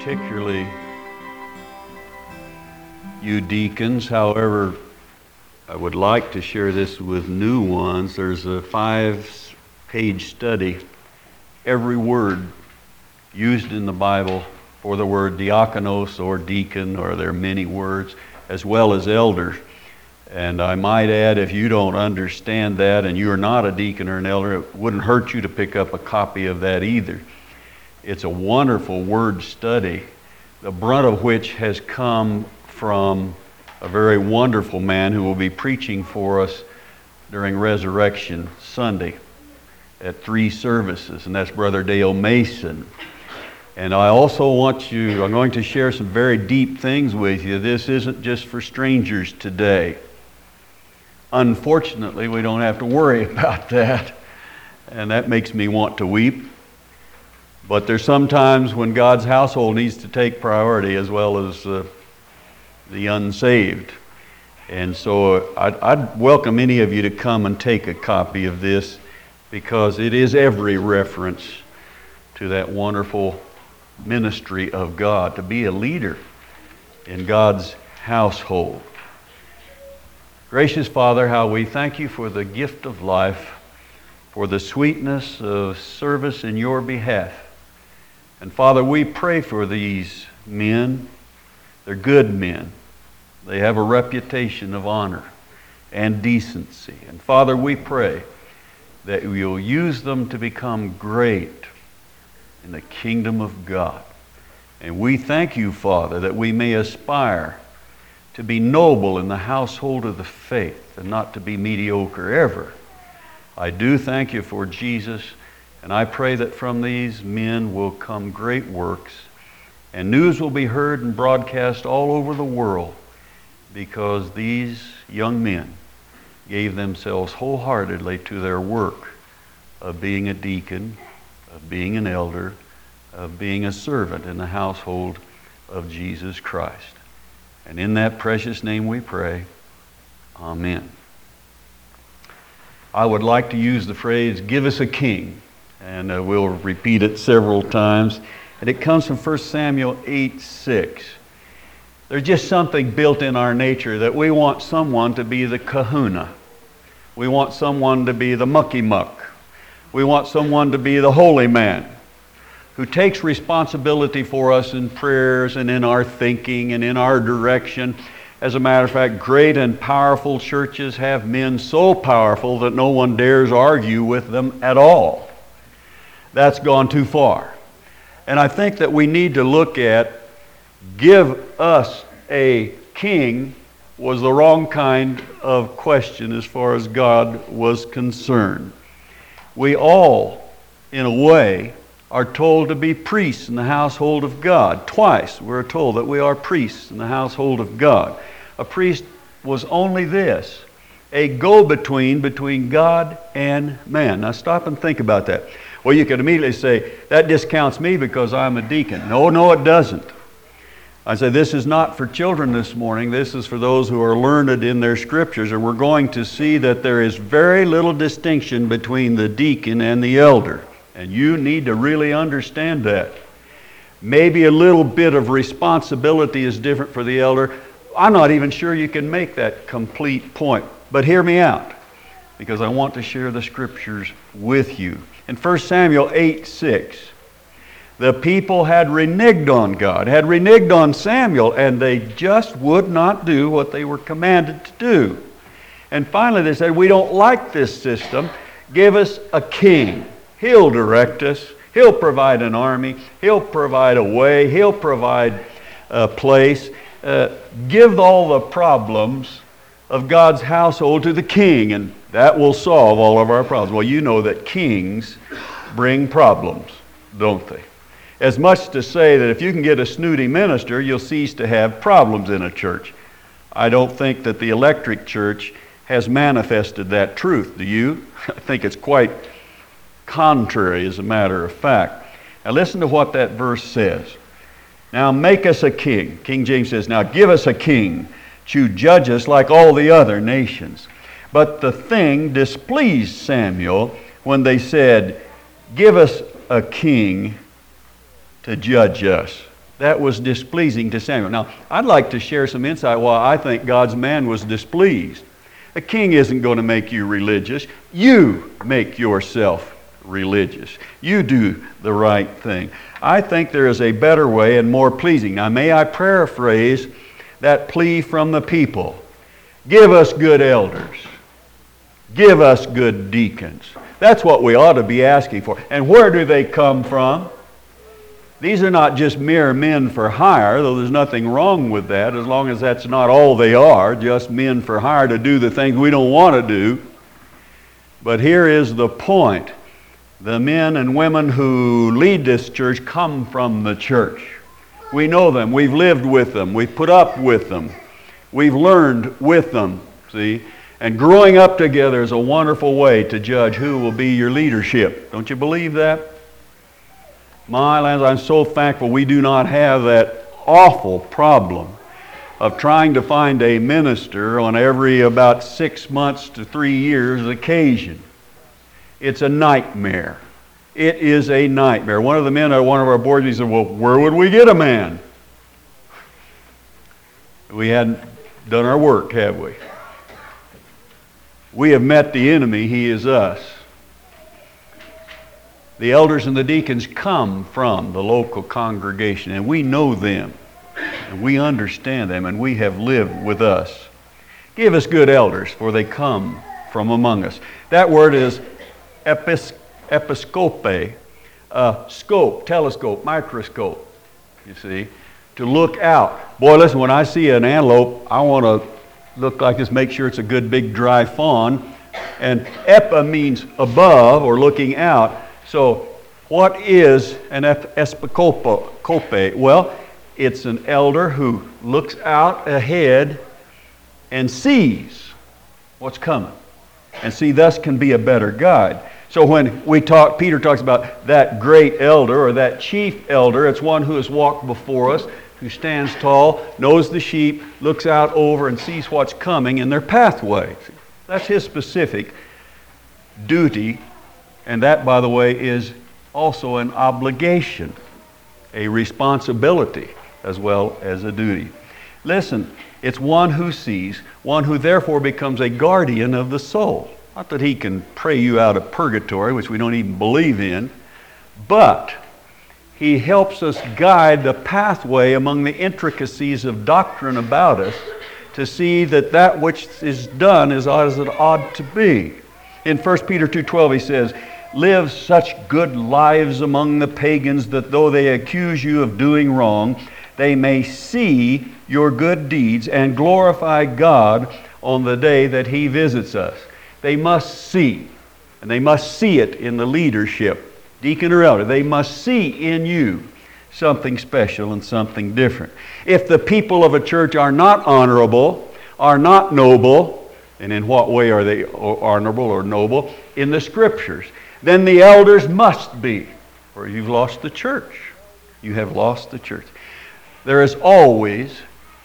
particularly you deacons. However, I would like to share this with new ones. There's a 5-page study. Every word used in the Bible for the word diakonos or deacon, or there are many words, as well as elder. And I might add, if you don't understand that and you're not a deacon or an elder, it wouldn't hurt you to pick up a copy of that either. It's a wonderful word study, the brunt of which has come from a very wonderful man who will be preaching for us during Resurrection Sunday at 3 services, and that's Brother Dale Mason. And I also I'm going to share some very deep things with you. This isn't just for strangers today. Unfortunately, we don't have to worry about that, and that makes me want to weep. But there's sometimes when God's household needs to take priority as well as the unsaved. And so I'd welcome any of you to come and take a copy of this, because it is every reference to that wonderful ministry of God, to be a leader in God's household. Gracious Father, how we thank you for the gift of life, for the sweetness of service in your behalf. And Father, we pray for these men. They're good men. They have a reputation of honor and decency. And Father, we pray that you'll use them to become great in the kingdom of God. And we thank you, Father, that we may aspire to be noble in the household of the faith and not to be mediocre ever. I do thank you for Jesus, and I pray that from these men will come great works, and news will be heard and broadcast all over the world, because these young men gave themselves wholeheartedly to their work of being a deacon, of being an elder, of being a servant in the household of Jesus Christ. And in that precious name we pray, Amen. I would like to use the phrase, give us a king, and we'll repeat it several times. And it comes from 1 Samuel 8:6. There's just something built in our nature that we want someone to be the kahuna. We want someone to be the mucky muck. We want someone to be the holy man who takes responsibility for us in prayers and in our thinking and in our direction. As a matter of fact, great and powerful churches have men so powerful that no one dares argue with them at all. That's gone too far. And I think that we need to look at, give us a king was the wrong kind of question as far as God was concerned. We all, in a way, are told to be priests in the household of God. Twice we're told that we are priests in the household of God. A priest was only this, a go-between between God and man. Now stop and think about that. Well, you could immediately say, that discounts me because I'm a deacon. No, it doesn't. I say this is not for children this morning. This is for those who are learned in their scriptures, and we're going to see that there is very little distinction between the deacon and the elder. And you need to really understand that. Maybe a little bit of responsibility is different for the elder. I'm not even sure you can make that complete point. But hear me out, because I want to share the scriptures with you. In 1 Samuel 8:6, the people had reneged on God, had reneged on Samuel, and they just would not do what they were commanded to do. And finally they said, we don't like this system. Give us a king. He'll direct us. He'll provide an army. He'll provide a way. He'll provide a place. Give all the problems of God's household to the king, and that will solve all of our problems. Well, you know that kings bring problems, don't they? As much to say that if you can get a snooty minister, you'll cease to have problems in a church. I don't think that the electric church has manifested that truth. Do you? I think it's quite contrary, as a matter of fact. Now listen to what that verse says. Now make us a king. King James says, now give us a king to judge us like all the other nations. But the thing displeased Samuel when they said, give us a king to judge us. that was displeasing to Samuel. Now, I'd like to share some insight why I think God's man was displeased. A king isn't going to make you religious. You make yourself religious. You do the right thing. I think there is a better way and more pleasing. Now, may I paraphrase that plea from the people? Give us good elders. Give us good deacons. That's what we ought to be asking for. And where do they come from? These are not just mere men for hire, though there's nothing wrong with that, as long as that's not all they are, just men for hire to do the things we don't want to do. But here is the point. The men and women who lead this church come from the church. We know them. We've lived with them. We've put up with them. We've learned with them, see? And growing up together is a wonderful way to judge who will be your leadership. Don't you believe that? My lands, I'm so thankful we do not have that awful problem of trying to find a minister on every about 6 months to 3 years occasion. It's a nightmare. It is a nightmare. One of the men at one of our board meetings said, well, where would we get a man? We hadn't done our work, have we? We have met the enemy. He is us. The elders and the deacons come from the local congregation, and we know them, and we understand them, and we have lived with us. Give us good elders, for they come from among us. That word is episcope, scope, telescope, microscope, you see, to look out. Boy, listen, when I see an antelope, I want to look like this, make sure it's a good big dry fawn. And epa means above or looking out. So what is an episcope? Well, it's an elder who looks out ahead and sees what's coming. And see, thus can be a better guide. So when we talk, Peter talks about that great elder or that chief elder, it's one who has walked before us, who stands tall, knows the sheep, looks out over and sees what's coming in their pathway. That's his specific duty, and that, by the way, is also an obligation, a responsibility as well as a duty. Listen, it's one who sees, one who therefore becomes a guardian of the soul. Not that he can pray you out of purgatory, which we don't even believe in, but he helps us guide the pathway among the intricacies of doctrine about us to see that that which is done is as it ought to be. In 1 Peter 2:12 he says, live such good lives among the pagans that though they accuse you of doing wrong, they may see your good deeds and glorify God on the day that he visits us. They must see, and they must see it in the leadership, deacon or elder. They must see in you something special and something different. If the people of a church are not honorable, are not noble, and in what way are they honorable or noble? In the Scriptures. Then the elders must be, or you've lost the church. You have lost the church. There is always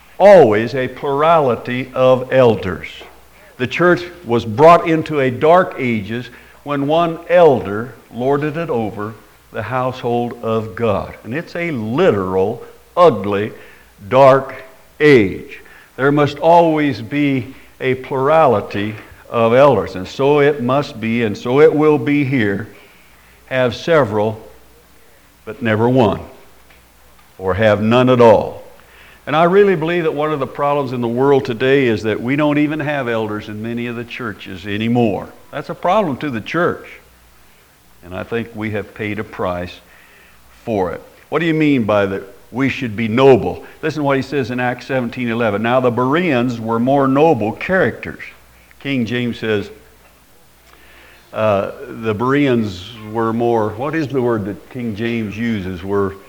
a plurality of elders. The church was brought into a dark ages when one elder lorded it over the household of God. And it's a literal, ugly, dark age. There must always be a plurality of elders, and so it must be, and so it will be here. Have several, but never one, or have none at all. And I really believe that one of the problems in the world today is that we don't even have elders in many of the churches anymore. That's a problem to the church. And I think we have paid a price for it. What do you mean by that we should be noble? Listen to what he says in Acts 17:11. Now the Bereans were more noble characters. King James says the Bereans were more, what is the word that King James uses?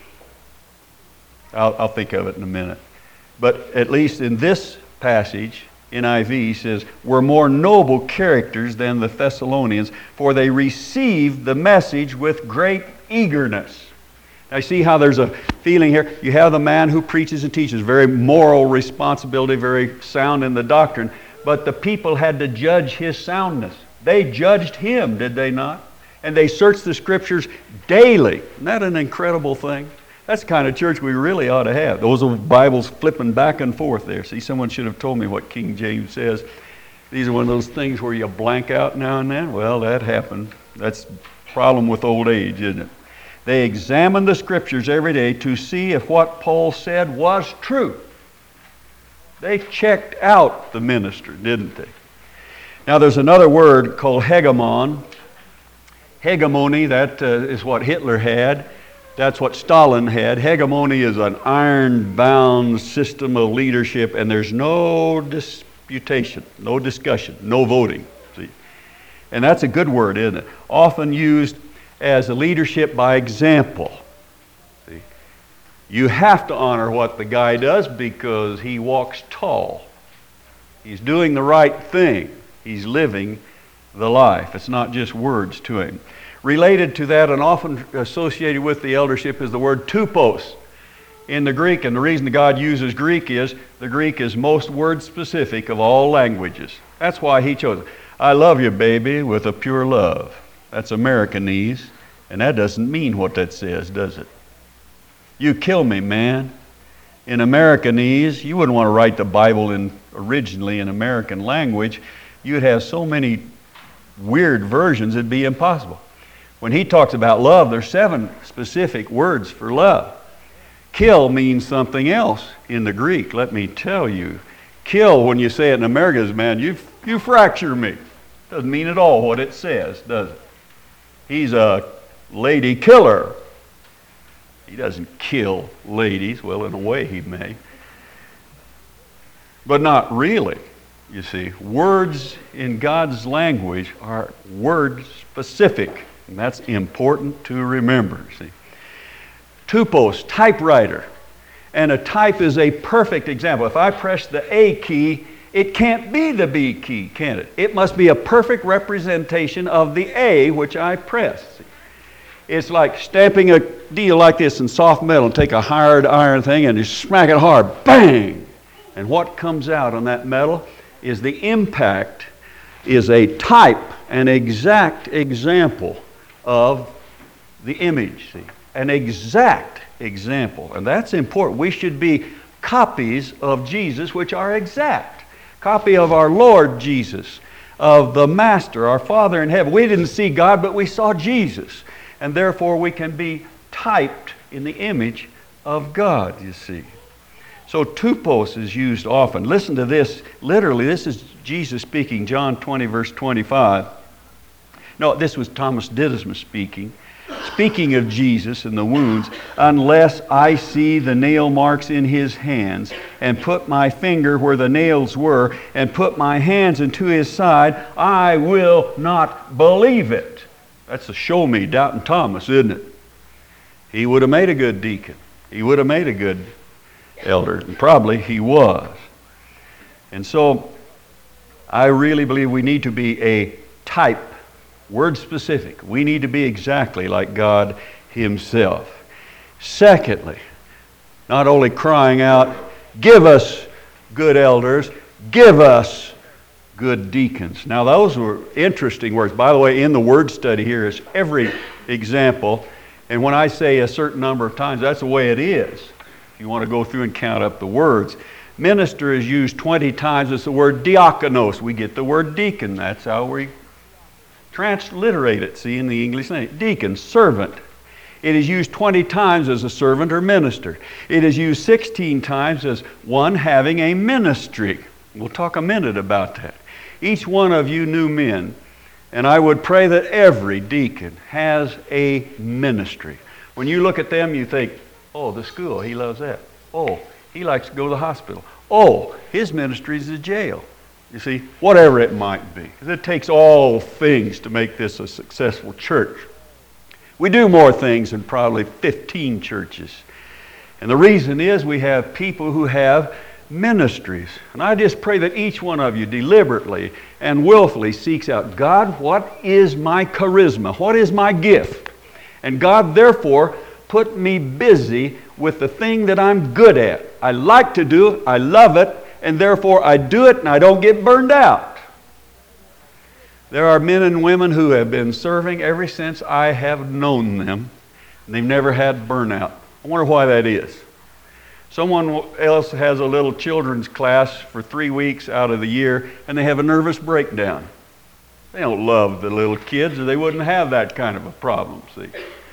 I'll think of it in a minute. But at least in this passage, NIV says, were more noble characters than the Thessalonians, for they received the message with great eagerness. Now you see how there's a feeling here. You have the man who preaches and teaches, very moral responsibility, very sound in the doctrine, but the people had to judge his soundness. They judged him, did they not? And they searched the Scriptures daily. Isn't that an incredible thing? That's the kind of church we really ought to have. Those are Bibles flipping back and forth there. See, someone should have told me what King James says. These are one of those things where you blank out now and then. Well, that happened. That's the problem with old age, isn't it? They examined the Scriptures every day to see if what Paul said was true. They checked out the minister, didn't they? Now, there's another word called hegemon. Hegemony, that is what Hitler had. That's what Stalin had. Hegemony is an iron-bound system of leadership, and there's no disputation, no discussion, no voting. See? And that's a good word, isn't it? Often used as a leadership by example. See? You have to honor what the guy does because he walks tall. He's doing the right thing. He's living the life. It's not just words to him. Related to that and often associated with the eldership is the word tupos in the Greek. And the reason God uses Greek is the Greek is most word specific of all languages. That's why he chose it. I love you, baby, with a pure love. That's Americanese. And that doesn't mean what that says, does it? You kill me, man. In Americanese, you wouldn't want to write the Bible originally in American language. You'd have so many weird versions, it'd be impossible. When he talks about love, there's 7 specific words for love. Kill means something else in the Greek, let me tell you. Kill, when you say it in America, is, man, you fracture me. Doesn't mean at all what it says, does it? He's a lady killer. He doesn't kill ladies. Well, in a way he may. But not really, you see. Words in God's language are word specific. And that's important to remember, see. Tupos, typewriter. And a type is a perfect example. If I press the A key, it can't be the B key, can it? It must be a perfect representation of the A which I press. See. It's like stamping a deal like this in soft metal and take a hard iron thing and you smack it hard, bang! And what comes out on that metal is the impact is a type, an exact example of the image, see, an exact example. And that's important. We should be copies of Jesus which are exact. Copy of our Lord Jesus, of the Master, our Father in heaven. We didn't see God, but we saw Jesus. And therefore we can be typed in the image of God, you see. So tupos is used often. Listen to this. Literally, this is Jesus speaking, John 20, verse 25. No, this was Thomas Didymus speaking. Speaking of Jesus and the wounds, unless I see the nail marks in his hands and put my finger where the nails were and put my hands into his side, I will not believe it. That's a show me doubting Thomas, isn't it? He would have made a good deacon. He would have made a good elder, and probably he was. And so I really believe we need to be a type, word specific. We need to be exactly like God himself. Secondly, not only crying out, give us good elders, give us good deacons. Now those were interesting words. By the way, in the word study here is every example. And when I say a certain number of times, that's the way it is. If you want to go through and count up the words. Minister is used 20 times. It's the word diakonos. We get the word deacon. That's how we transliterate it, see, in the English name. Deacon, servant. It is used 20 times as a servant or minister. It is used 16 times as one having a ministry. We'll talk a minute about that. Each one of you new men, and I would pray that every deacon has a ministry. When you look at them, you think, oh, the school, he loves that. Oh, he likes to go to the hospital. Oh, his ministry is the jail. You see, whatever it might be. Because it takes all things to make this a successful church. We do more things than probably 15 churches. And the reason is we have people who have ministries. And I just pray that each one of you deliberately and willfully seeks out, God, what is my charisma? What is my gift? And God, therefore, put me busy with the thing that I'm good at. I like to do it, I love it, and therefore I do it and I don't get burned out. There are men and women who have been serving ever since I have known them, and they've never had burnout. I wonder why that is. Someone else has a little children's class for 3 weeks out of the year, and they have a nervous breakdown. They don't love the little kids, or they wouldn't have that kind of a problem, see.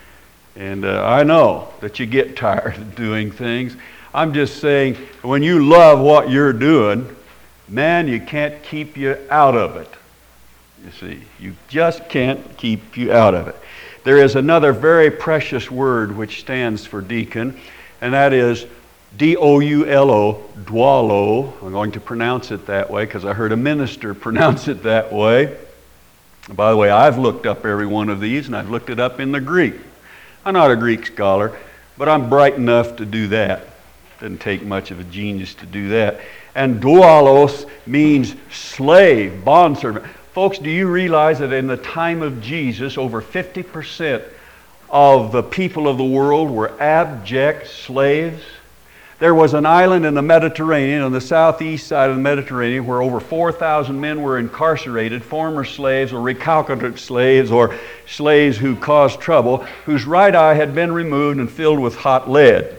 And I know that you get tired of doing things. I'm just saying, when you love what you're doing, man, you can't keep you out of it. You see, you just can't keep you out of it. There is another very precious word which stands for deacon, and that is D-O-U-L-O, doulo. I'm going to pronounce it that way because I heard a minister pronounce it that way. And by the way, I've looked up every one of these, and I've looked it up in the Greek. I'm not a Greek scholar, but I'm bright enough to do that. Doesn't take much of a genius to do that. And doulos means slave, bondservant. Folks, do you realize that in the time of Jesus, over 50% of the people of the world were abject slaves? There was an island in the Mediterranean, on the southeast side of the Mediterranean, where over 4,000 men were incarcerated, former slaves or recalcitrant slaves or slaves who caused trouble, whose right eye had been removed and filled with hot lead.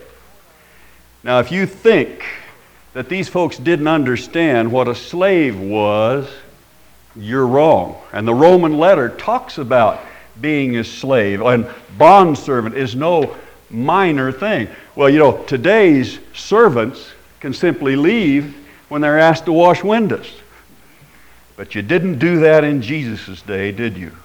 Now, if you think that these folks didn't understand what a slave was, you're wrong. And the Roman letter talks about being a slave, and bondservant is no minor thing. Well, you know, today's servants can simply leave when they're asked to wash windows. But you didn't do that in Jesus' day, did you?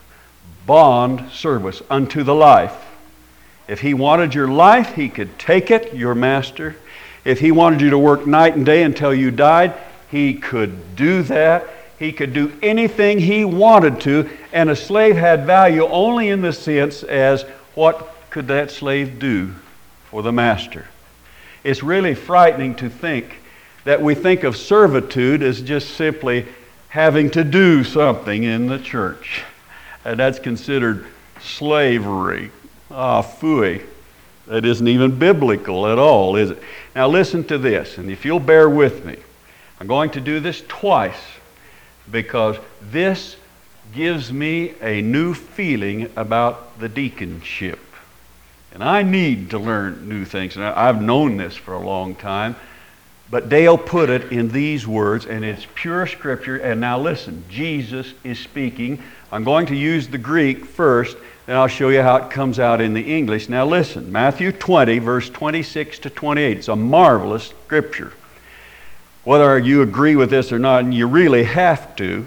Bond service unto the life. If he wanted your life, he could take it, your master. If he wanted you to work night and day until you died, he could do that. He could do anything he wanted to, and a slave had value only in the sense as what could that slave do for the master. It's really frightening to think that we think of servitude as just simply having to do something in the church. And that's considered slavery. Phooey. That isn't even biblical at all, is it? Now listen to this, and if you'll bear with me, I'm going to do this twice because this gives me a new feeling about the deaconship. And I need to learn new things. And I've known this for a long time. But Dale put it in these words, and it's pure Scripture. And now listen, Jesus is speaking. I'm going to use the Greek first, then I'll show you how it comes out in the English. Now listen, Matthew 20, verse 26 to 28. It's a marvelous Scripture. Whether you agree with this or not, and you really have to,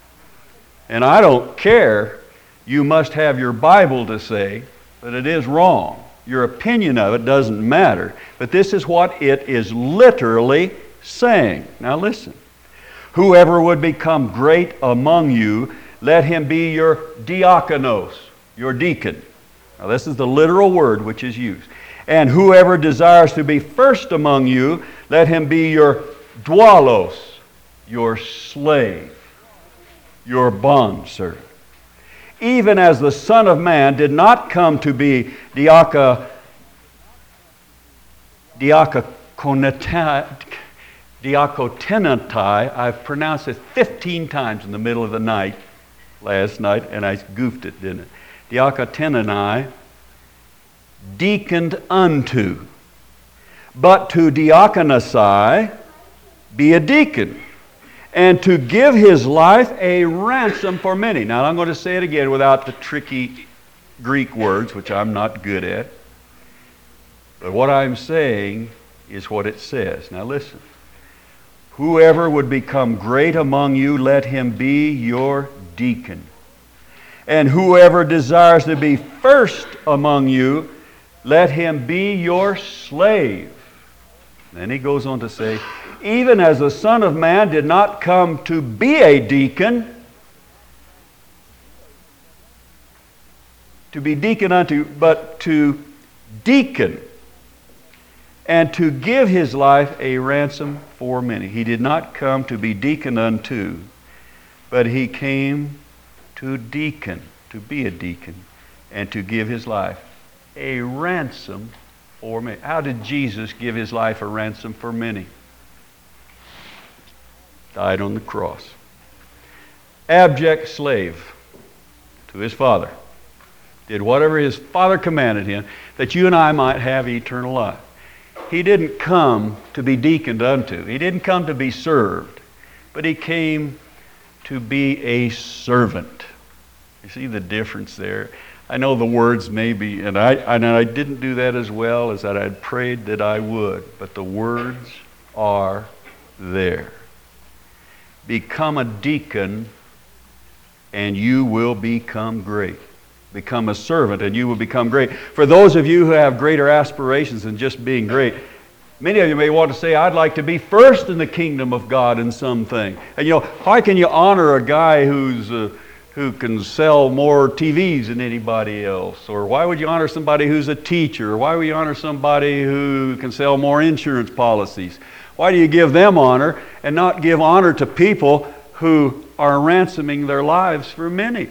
and I don't care, you must have your Bible to say that it is wrong. Your opinion of it doesn't matter. But this is what it is literally saying. Now listen. Whoever would become great among you, let him be your diakonos, your deacon. Now this is the literal word which is used. And whoever desires to be first among you, let him be your doulos, your slave, your bondservant. Even as the Son of Man did not come to be diakonetai, I've pronounced it 15 times in the middle of the night last night, and I goofed it, didn't it? Diakotenai, deaconed unto. But to diakonosai, be a deacon, and to give his life a ransom for many. Now I'm going to say it again without the tricky Greek words, which I'm not good at. But what I'm saying is what it says. Now listen. Whoever would become great among you, let him be your deacon. And whoever desires to be first among you, let him be your slave. Then he goes on to say, even as the Son of Man did not come to be a deacon, to be deacon unto, but to deacon, and to give his life a ransom for many. He did not come to be deacon unto, but he came to deacon, to be a deacon, and to give his life a ransom for many. How did Jesus give his life a ransom for many? Died on the cross. Abject slave to his father. did whatever his Father commanded him, that you and I might have eternal life. He didn't come to be deaconed unto. He didn't come to be served, but he came to be a servant. You see the difference there? I know the words may be, and I didn't do that as well as that I'd prayed that I would, but the words are there. Become a deacon and you will become great. Become a servant and you will become great. For those of you who have greater aspirations than just being great, many of you may want to say, I'd like to be first in the kingdom of God in something. And how can you honor a guy who can sell more TVs than anybody else? Or why would you honor somebody who's a teacher? Or why would you honor somebody who can sell more insurance policies? Why do you give them honor and not give honor to people who are ransoming their lives for many?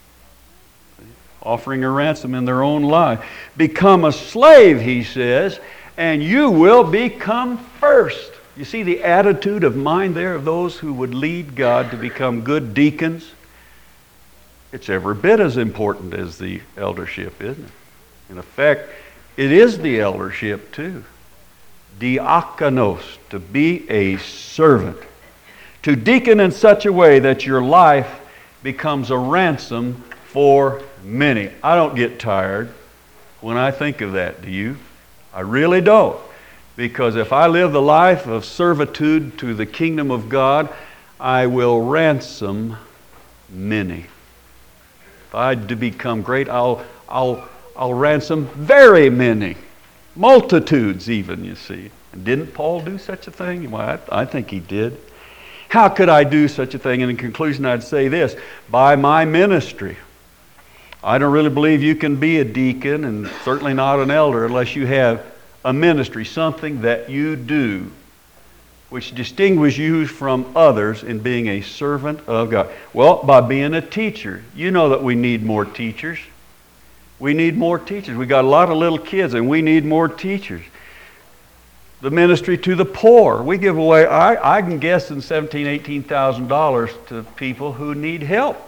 Offering a ransom in their own life. Become a slave, he says, and you will become first. You see the attitude of mind there of those who would lead God to become good deacons? It's every bit as important as the eldership, isn't it? In effect, it is the eldership too. Diakonos, to be a servant. To deacon in such a way that your life becomes a ransom for many. I don't get tired when I think of that, do you? I really don't. Because if I live the life of servitude to the kingdom of God, I will ransom many. If I to become great, I'll ransom very many. Multitudes even, you see. And didn't Paul do such a thing? Well, I think he did. How could I do such a thing? And in conclusion, I'd say this: by my ministry. I don't really believe you can be a deacon, and certainly not an elder, unless you have a ministry, something that you do which distinguishes you from others in being a servant of God. Well, by being a teacher. You know that we need more teachers. We need more teachers. We got a lot of little kids, and we need more teachers. The ministry to the poor. We give away, I can guess, $17,000, $18,000 to people who need help.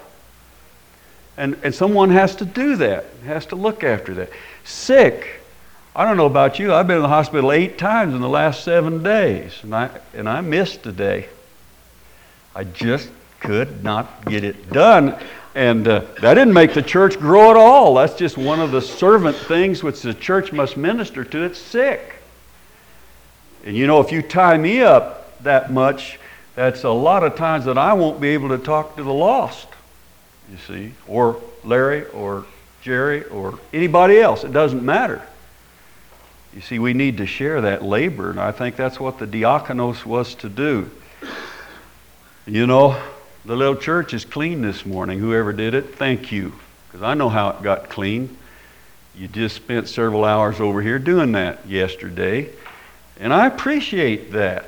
And someone has to do that, has to look after that. Sick. I don't know about you. I've been in the hospital 8 times in the last 7 days, and I missed a day. I just could not get it done. And that didn't make the church grow at all. That's just one of the servant things which the church must minister to. It's sick. And if you tie me up that much, that's a lot of times that I won't be able to talk to the lost, you see, or Larry or Jerry or anybody else. It doesn't matter. You see, we need to share that labor, and I think that's what the diakonos was to do. The little church is clean this morning. Whoever did it, thank you, because I know how it got clean. You just spent several hours over here doing that yesterday, and I appreciate that.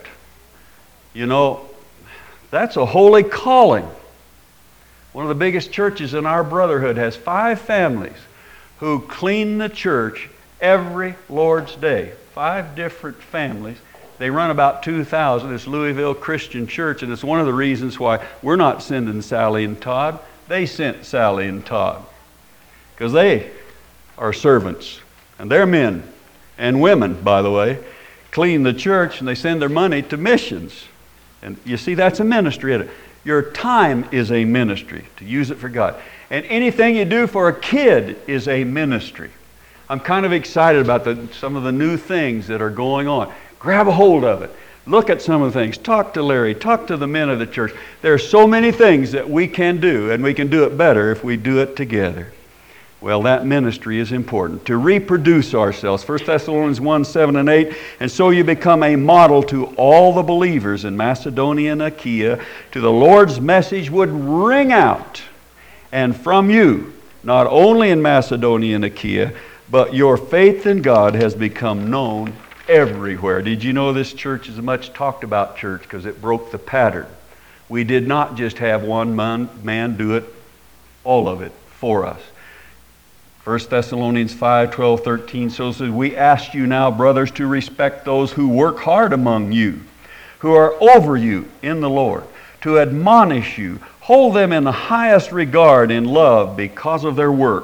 That's a holy calling. One of the biggest churches in our brotherhood has 5 families who clean the church every Lord's Day. 5 different families. They run about 2,000. It's Louisville Christian Church, and it's one of the reasons why we're not sending Sally and Todd. They sent Sally and Todd because they are servants, and they're men and women, by the way, clean the church, and they send their money to missions. And you see, that's a ministry, isn't it? Your time is a ministry, to use it for God. And anything you do for a kid is a ministry. I'm kind of excited about some of the new things that are going on. Grab a hold of it. Look at some of the things. Talk to Larry. Talk to the men of the church. There are so many things that we can do, and we can do it better if we do it together. Well, that ministry is important. To reproduce ourselves. 1 Thessalonians 1, 7 and 8. And so you become a model to all the believers in Macedonia and Achaia. To the Lord's message would ring out. And from you, not only in Macedonia and Achaia, but your faith in God has become known everywhere. Did you know this church is a much talked about church because it broke the pattern? We did not just have one man do it, all of it, for us. 1 Thessalonians 5, 12, 13 so says, we ask you now, brothers, to respect those who work hard among you, who are over you in the Lord, to admonish you, hold them in the highest regard in love because of their work.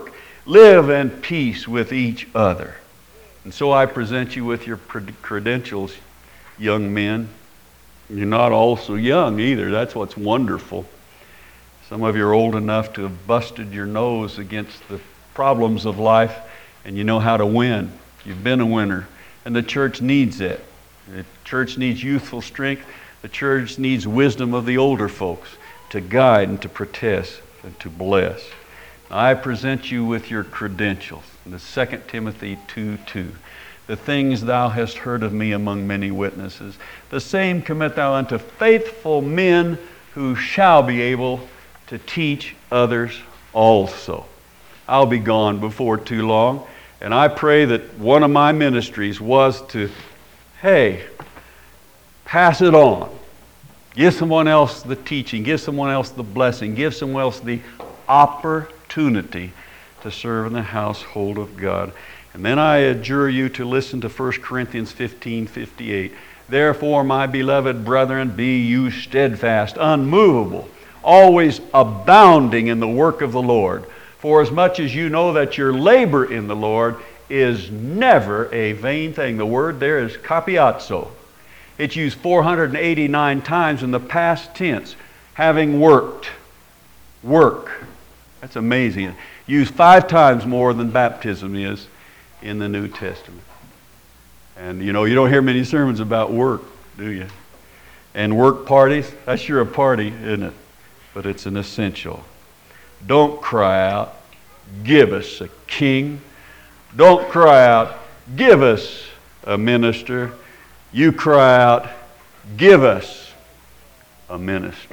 Live in peace with each other. And so I present you with your credentials, young men. You're not all so young either. That's what's wonderful. Some of you are old enough to have busted your nose against the problems of life, and you know how to win. You've been a winner. And the church needs it. The church needs youthful strength. The church needs wisdom of the older folks to guide and to protest and to bless. I present you with your credentials. In the 2 Timothy 2:2. The things thou hast heard of me among many witnesses, the same commit thou unto faithful men who shall be able to teach others also. I'll be gone before too long, and I pray that one of my ministries was to, hey, pass it on. Give someone else the teaching, give someone else the blessing, give someone else the opportunity to serve in the household of God. And then I adjure you to listen to 1 Corinthians 15:58. Therefore, my beloved brethren, be you steadfast, unmovable, always abounding in the work of the Lord. For as much as you know that your labor in the Lord is never a vain thing. The word there is kapiazo. It's used 489 times in the past tense, having worked. Work. That's amazing. Used 5 times more than baptism is in the New Testament. And you know, you don't hear many sermons about work, do you? And work parties, that's sure a party, isn't it? But it's an essential. Don't cry out, give us a king. Don't cry out, give us a minister. You cry out, give us a ministry.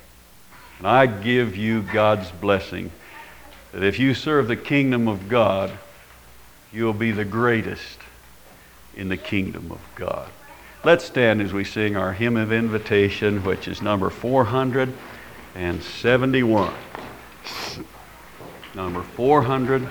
And I give you God's blessing that if you serve the kingdom of God, you'll be the greatest in the kingdom of God. Let's stand as we sing our hymn of invitation, which is number 471. Number 400.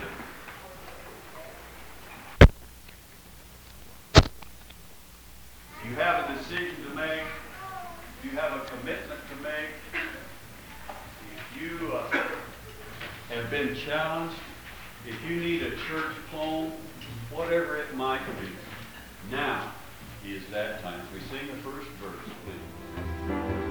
You have a decision to make. You have a commitment to make. If you have been challenged, if you need a church home, whatever it might be, now is that time. We sing the first verse, please.